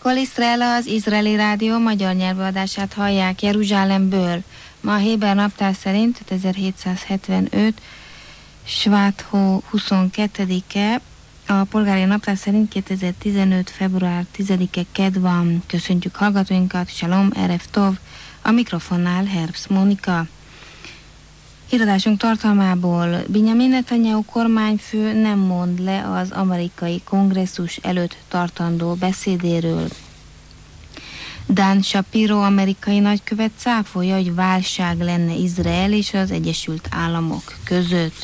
Kol Iszrael, az izraeli rádió magyar nyelvű adását hallják Jeruzsálemből. Ma a héber naptár szerint 5775. Svát hó 22-e, a polgári naptár szerint 2015. február 10-e kedd van. Köszöntjük hallgatóinkat, Shalom, Erev Tov, a mikrofonnál Herbst Mónika. Híradásunk tartalmából: Binyamin Netanyahu kormányfő nem mond le az amerikai kongresszus előtt tartandó beszédéről. Dan Shapiro amerikai nagykövet cáfolja, hogy válság lenne Izrael és az Egyesült Államok között.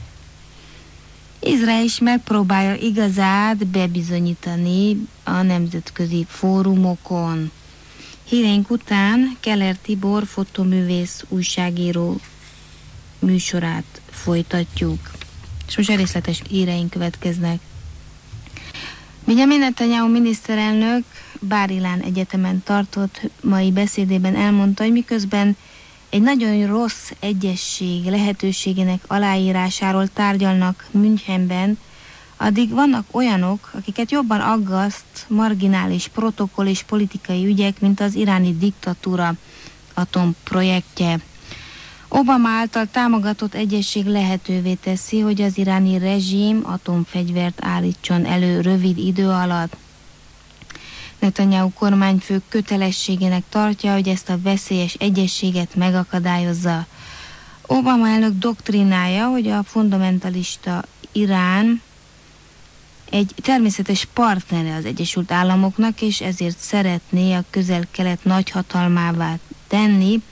Izrael is megpróbálja igazát bebizonyítani a nemzetközi fórumokon. Híreink után Keller Tibor fotoművész újságíró műsorát folytatjuk. És most a részletes híreink következnek. Binyamin Netanyahu miniszterelnök Bar-Ilan Egyetemen tartott mai beszédében elmondta, hogy miközben egy nagyon rossz egyezség lehetőségének aláírásáról tárgyalnak Münchenben, addig vannak olyanok, akiket jobban aggaszt marginális protokoll és politikai ügyek, mint az iráni diktatúra atomprojektje. Obama által támogatott egyezség lehetővé teszi, hogy az iráni rezsim atomfegyvert állítson elő rövid idő alatt. Netanyahu kormányfő kötelességének tartja, hogy ezt a veszélyes egyezséget megakadályozza. Obama elnök doktrinája, hogy a fundamentalista Irán egy természetes partnere az Egyesült Államoknak, és ezért szeretné a Közel-Kelet nagyhatalmává tenni,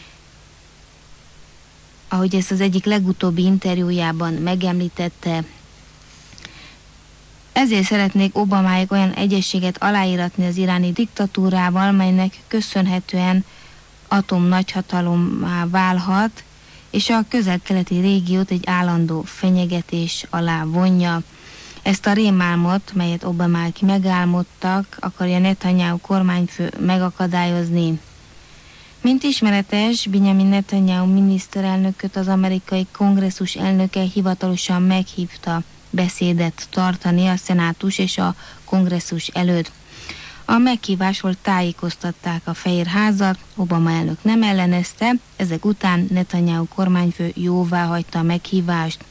ahogy ezt az egyik legutóbbi interjújában megemlítette. Ezért szeretnék Obamáék olyan egyezséget aláíratni az iráni diktatúrával, melynek köszönhetően atomnagyhatalommá válhat, és a közel-keleti régiót egy állandó fenyegetés alá vonja. Ezt a rémálmot, melyet Obamák megálmodtak, akarja Netanyahu kormányfő megakadályozni. Mint ismeretes, Binyamin Netanyahu miniszterelnököt az amerikai kongresszus elnöke hivatalosan meghívta beszédet tartani a szenátus és a kongresszus előtt. A meghívásról tájékoztatták a Fehér Házat, Obama elnök nem ellenezte, ezek után Netanyahu kormányfő jóvá hagyta a meghívást.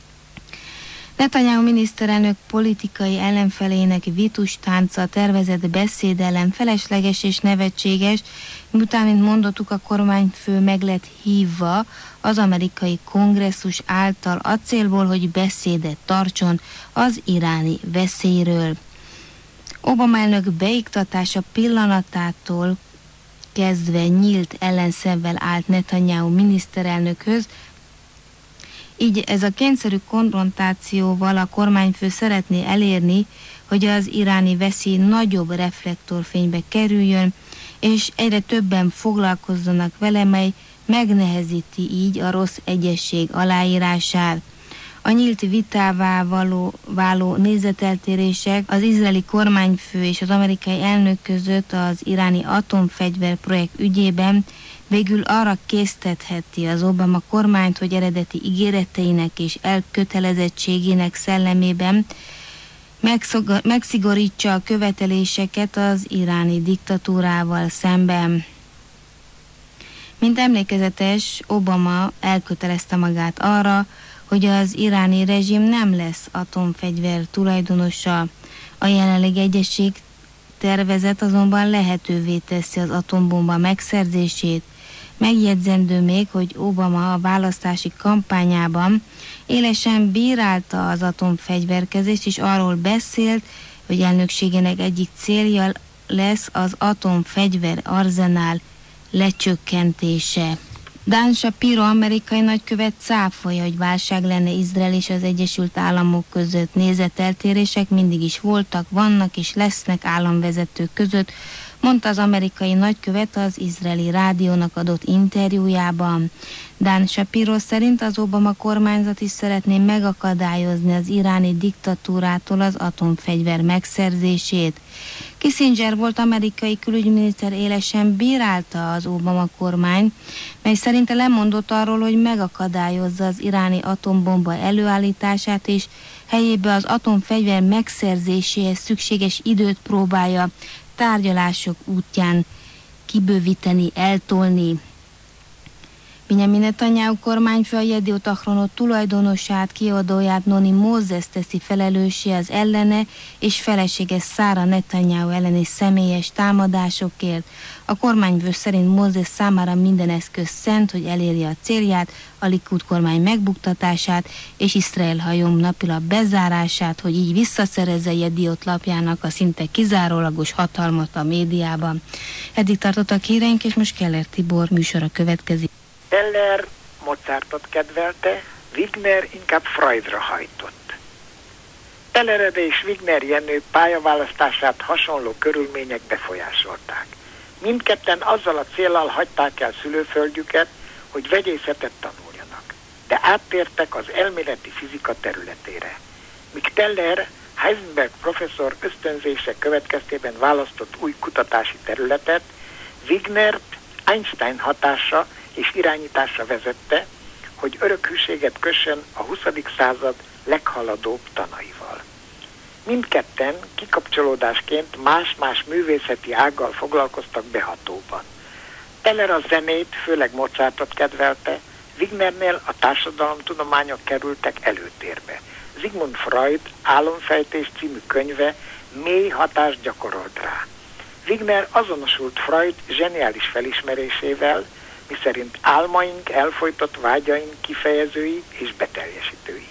Netanyahu miniszterelnök politikai ellenfelének vitustánca tervezett beszéd ellen felesleges és nevetséges, miután, mint mondottuk, a kormányfő meg lett hívva az amerikai kongresszus által a célból, hogy beszédet tartson az iráni veszélyről. Obama elnök beiktatása pillanatától kezdve nyílt ellenszemvel állt Netanyahu miniszterelnökhöz, így ez a kényszerű konfrontációval a kormányfő szeretné elérni, hogy az iráni veszély nagyobb reflektorfénybe kerüljön, és egyre többen foglalkozzanak vele, mely megnehezíti így a rossz egyezség aláírását. A nyílt vitává váló nézeteltérések az izraeli kormányfő és az amerikai elnök között az iráni atomfegyver projekt ügyében végül arra késztetheti az Obama kormányt, hogy eredeti ígéreteinek és elkötelezettségének szellemében megszigorítsa a követeléseket az iráni diktatúrával szemben. Mint emlékezetes, Obama elkötelezte magát arra, hogy az iráni rezsim nem lesz atomfegyver tulajdonosa. A jelenlegi egyezség tervezet azonban lehetővé teszi az atombomba megszerzését. Megjegyzendő még, hogy Obama a választási kampányában élesen bírálta az atomfegyverkezést, és arról beszélt, hogy elnökségének egyik célja lesz az atomfegyver arzenál lecsökkentése. Dan Shapiro amerikai nagykövet cáfolja, hogy válság lenne Izrael és az Egyesült Államok között. Nézeteltérések mindig is voltak, vannak és lesznek államvezetők között, mondta az amerikai nagykövet az izraeli rádiónak adott interjújában. Dan Shapiro szerint az Obama kormányzat is szeretné megakadályozni az iráni diktatúrától az atomfegyver megszerzését. Kissinger volt amerikai külügyminiszter élesen bírálta az Obama kormány, mely szerinte lemondott arról, hogy megakadályozza az iráni atombomba előállítását, és helyébe az atomfegyver megszerzéséhez szükséges időt próbálja tárgyalások útján kibővíteni, eltolni. Benjamin Netanyahu kormányfő a Yediot Ahronot tulajdonosát, kiadóját Noni Mózes teszi felelőssé az ellene és felesége Szára Netanyahu elleni személyes támadásokért. A kormányfő szerint Mózes számára minden eszköz szent, hogy elérje a célját, a Likud kormány megbuktatását és Izrael hajóm napilap bezárását, hogy így visszaszerezze Yediot lapjának a szinte kizárólagos hatalmat a médiában. Eddig tartottak híreink, és most Keller Tibor műsora következik. Teller Mozartot kedvelte, Wigner inkább Freudra hajtott. Tellerede és Wigner Jenő pályaválasztását hasonló körülmények befolyásolták. Mindketten azzal a céllal hagyták el szülőföldjüket, hogy vegyészetet tanuljanak, de áttértek az elméleti fizika területére. Míg Teller Heisenberg professzor ösztönzése következtében választott új kutatási területet, Wignert Einstein hatása és irányításra vezette, hogy örökhűséget kössön a 20. század leghaladóbb tanaival. Mindketten kikapcsolódásként más-más művészeti ággal foglalkoztak behatóban. Teller a zenét, főleg Mozartot kedvelte, Wignernél a társadalomtudományok kerültek előtérbe. Sigmund Freud Álomfejtés című könyve mély hatást gyakorolt rá. Wigner azonosult Freud zseniális felismerésével, miszerint álmaink elfojtott vágyaink kifejezői és beteljesítői.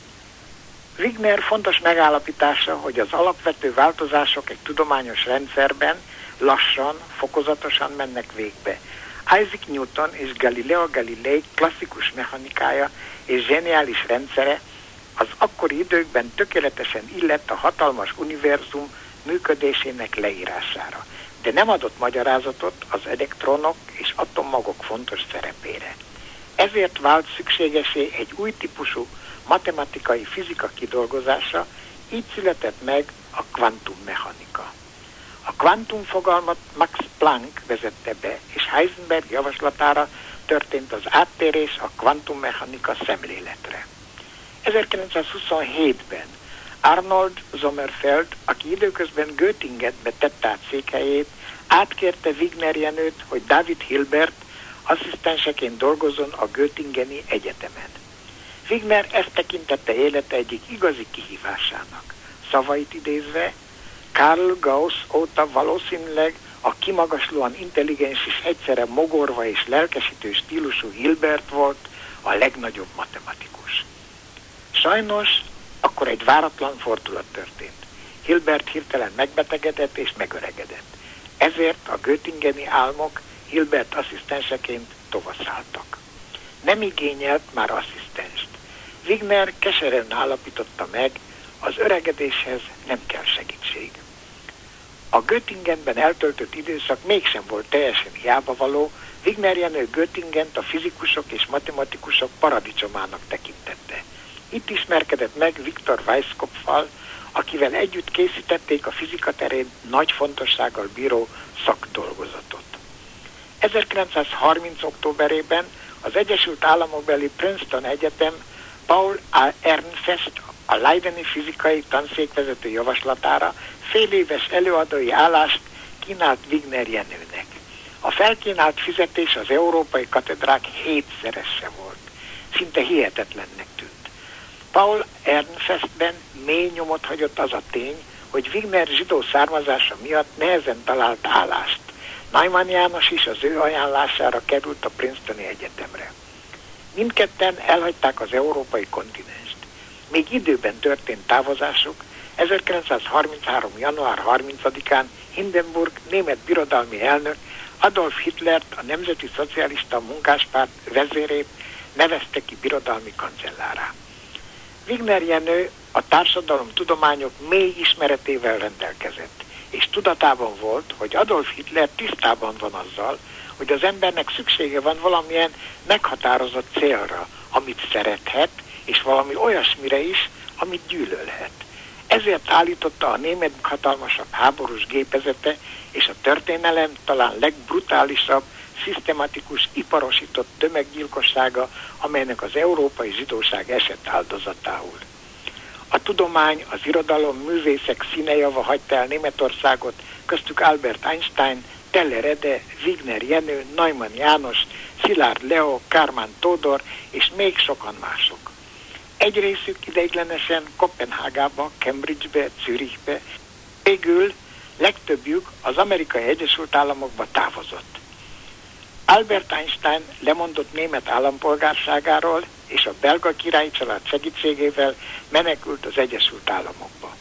Wigner fontos megállapítása, hogy az alapvető változások egy tudományos rendszerben lassan, fokozatosan mennek végbe. Isaac Newton és Galileo Galilei klasszikus mechanikája és zseniális rendszere az akkori időkben tökéletesen illett a hatalmas univerzum működésének leírására, de nem adott magyarázatot az elektronok és atommagok fontos szerepére. Ezért vált szükségesé egy új típusú matematikai fizika kidolgozása, így született meg a kvantummechanika. A kvantumfogalmat Max Planck vezette be, és Heisenberg javaslatára történt az áttérés a kvantummechanika szemléletre. 1927-ben Arnold Sommerfeld, aki időközben Göttingenbe tette át székhelyét, átkérte Wigner Jenőt, hogy David Hilbert asszisztenseként dolgozzon a Göttingeni Egyetemen. Wigner ezt tekintette élete egyik igazi kihívásának. Szavait idézve, Karl Gauss óta valószínűleg a kimagaslóan intelligens és egyszerre mogorva és lelkesítő stílusú Hilbert volt a legnagyobb matematikus. Sajnos akkor egy váratlan fordulat történt. Hilbert hirtelen megbetegedett és megöregedett. Ezért a göttingeni álmok Hilbert asszisztenseként tovaszálltak. Nem igényelt már asszisztenst. Wigner keserűen állapította meg, az öregedéshez nem kell segítség. A Göttingenben eltöltött időszak mégsem volt teljesen hiábavaló, Wigner Jenő Göttingent a fizikusok és matematikusok paradicsomának tekintette. Itt ismerkedett meg Viktor Weisskopffal, akivel együtt készítették a fizika terén nagy fontossággal bíró szakdolgozatot. 1930. októberében az Egyesült Államokbeli Princeton Egyetem Paul Ehrenfest, a Leideni fizikai tanszékvezető javaslatára féléves előadói állást kínált Wigner Jenőnek. A felkínált fizetés az európai katedrák 7-szerese volt. Szinte hihetetlennek tűnt. Paul Ehrenfestben mély nyomot hagyott az a tény, hogy Wigner zsidó származása miatt nehezen talált állást. Neumann János is az ő ajánlására került a Princetoni Egyetemre. Mindketten elhagyták az európai kontinenst. Még időben történt távozásuk, 1933. január 30-án Hindenburg német birodalmi elnök Adolf Hitlert, a Nemzeti Szocialista Munkáspárt vezérét nevezte ki birodalmi kancellárá. Wigner Jenő a társadalomtudományok mély ismeretével rendelkezett, és tudatában volt, hogy Adolf Hitler tisztában van azzal, hogy az embernek szüksége van valamilyen meghatározott célra, amit szerethet, és valami olyasmire is, amit gyűlölhet. Ezért állította a német hatalmasabb háborús gépezete és a történelem talán legbrutálisabb, szisztematikus, iparosított tömeggyilkossága, amelynek az európai zsidóság esett áldozatául. A tudomány, az irodalom, művészek színejava hagyta el Németországot, köztük Albert Einstein, Teller Ede, Wigner Jenő, Neumann János, Szilárd Leo, Kármán Tódor és még sokan mások. Egy részük ideiglenesen Koppenhágába, Cambridgebe, Zürichbe, végül legtöbbjük az Amerikai Egyesült Államokba távozott. Albert Einstein lemondott német állampolgárságáról, és a belga királyi család segítségével menekült az Egyesült Államokba.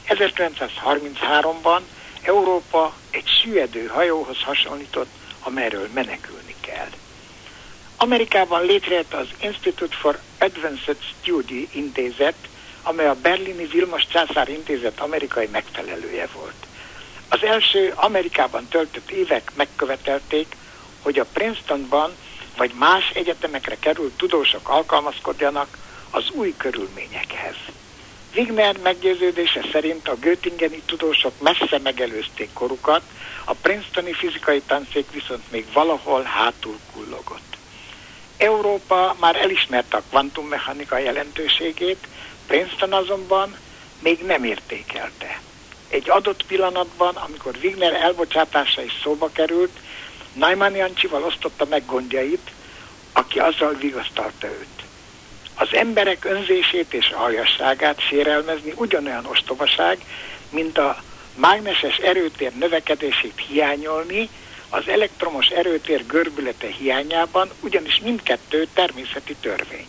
1933-ban Európa egy süllyedő hajóhoz hasonlított, amelyről menekülni kell. Amerikában létrejött az Institute for Advanced Study intézet, amely a berlini Vilmos császár intézet amerikai megfelelője volt. Az első Amerikában töltött évek megkövetelték, hogy a Princetonban vagy más egyetemekre került tudósok alkalmazkodjanak az új körülményekhez. Wigner meggyőződése szerint a göttingeni tudósok messze megelőzték korukat, a princetoni fizikai tanszék viszont még valahol hátul kullogott. Európa már elismerte a kvantummechanika jelentőségét, Princeton azonban még nem értékelte. Egy adott pillanatban, amikor Wigner elbocsátása is szóba került, Neumann Jancsival osztotta meg gondjait, aki azzal vigasztalta őt. Az emberek önzését és aljasságát sérelmezni ugyanolyan ostobaság, mint a mágneses erőtér növekedését hiányolni, az elektromos erőtér görbülete hiányában, ugyanis mindkettő természeti törvény.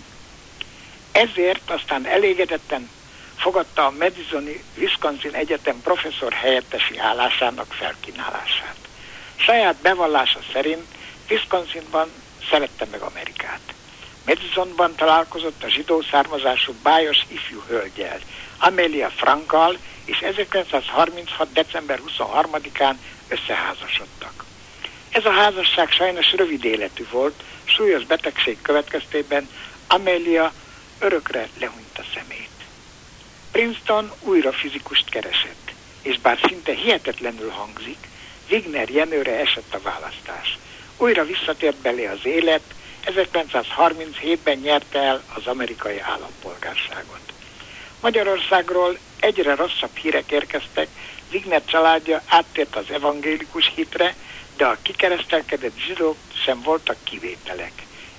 Ezért aztán elégedetten fogadta a Madisoni Wisconsin Egyetem professzor helyettesi állásának felkínálását. Saját bevallása szerint Wisconsinban szerette meg Amerikát. Madisonban találkozott a zsidó származású bájos ifjú hölgyel, Amelia Frankkal, és 1936. december 23-án összeházasodtak. Ez a házasság sajnos rövid életű volt, súlyos betegség következtében Amelia örökre lehúnyt a szemét. Princeton újra fizikust keresett, és bár szinte hihetetlenül hangzik, Wigner Jenőre esett a választás. Újra visszatért belé az élet, 1937-ben nyerte el az amerikai állampolgárságot. Magyarországról egyre rosszabb hírek érkeztek, Wigner családja áttért az evangélikus hitre, de a kikeresztelkedett zsidók sem voltak kivételek.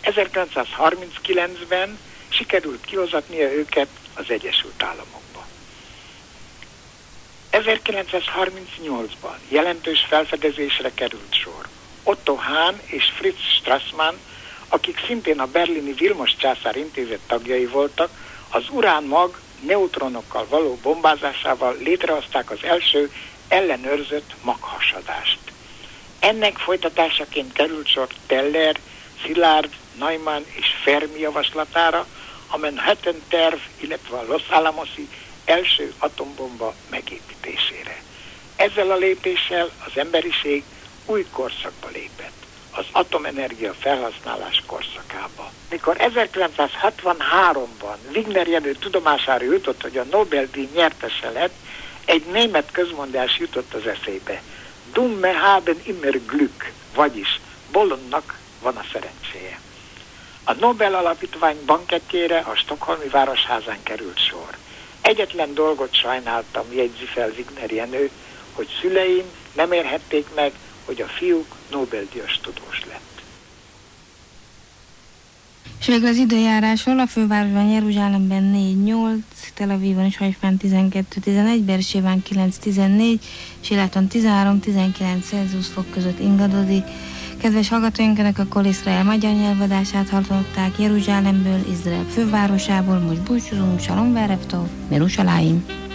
1939-ben sikerült kihozatnia őket az Egyesült Államokba. 1938-ban jelentős felfedezésre került sor. Otto Hahn és Fritz Strassmann, akik szintén a berlini Vilmos császár intézet tagjai voltak, az uránmag neutronokkal való bombázásával létrehozták az első ellenőrzött maghasadást. Ennek folytatásaként került sor Teller, Szilárd, Neumann és Fermi javaslatára, a Manhattan terv, illetve a Los Alamosi első atombomba megépítésére. Ezzel a lépéssel az emberiség új korszakba lépett, az atomenergia felhasználás korszakába. Mikor 1963-ban Wigner Jenő tudomására jutott, hogy a Nobel-díj nyertese lett, egy német közmondás jutott az eszébe. Dumme haben immer Glück, vagyis bolondnak van a szerencséje. A Nobel Alapítvány bankettjére a Stockholmi Városházán került sor. Egyetlen dolgot sajnáltam, jegyzi fel Wigner Jenő, hogy szüleim nem érhették meg, hogy a fiúk Nobel-díjas tudós lett. És végül az időjárásról: a fővárosban Jeruzsálemben 4-8, Tel Avivban és Haifán 12-11, Beersébán 9-14, Siláton 13-19 Celsius fok között ingadozik. Kedves hallgatóink, önök a Kol Izrael magyar nyelvadását hallották Jeruzsálemből, Izrael fővárosából. Most búcsúzunk, Shalom Verev Tov, Yerushalayim.